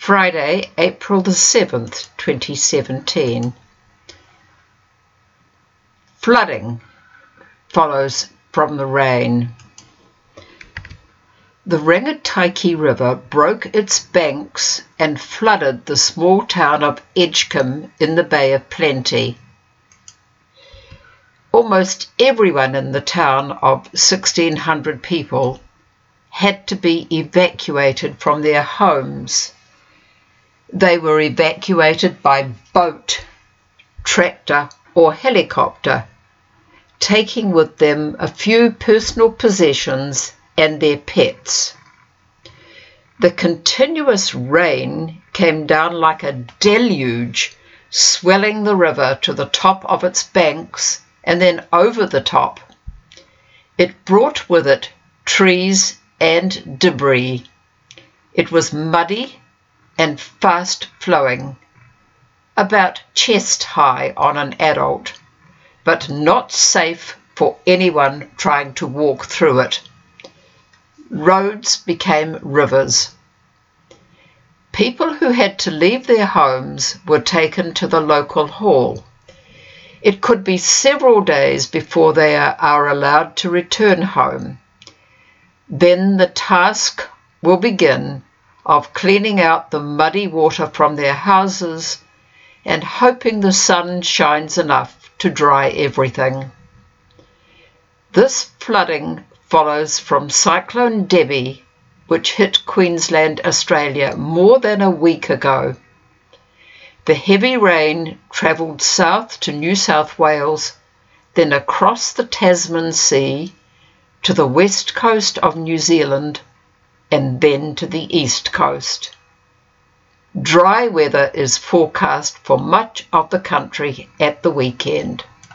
Friday, April the 7th, 2017. Flooding follows from the rain. The Rangitaiki River broke its banks and flooded the small town of Edgecombe in the Bay of Plenty. Almost everyone in the town of 1,600 people had to be evacuated from their homes. They were evacuated by boat, tractor or helicopter, taking with them a few personal possessions and their pets. The continuous rain came down like a deluge, swelling the river to the top of its banks and then over the top. It brought with it trees and debris. It was muddy and fast flowing, about chest high on an adult, but not safe for anyone trying to walk through it. Roads became rivers. People who had to leave their homes were taken to the local hall. It could be several days before they are allowed to return home. Then the task will begin of cleaning out the muddy water from their houses and hoping the sun shines enough to dry everything. This flooding follows from Cyclone Debbie, which hit Queensland, Australia more than a week ago. The heavy rain travelled south to New South Wales, then across the Tasman Sea to the west coast of New Zealand, and then to the east coast. Dry weather is forecast for much of the country at the weekend.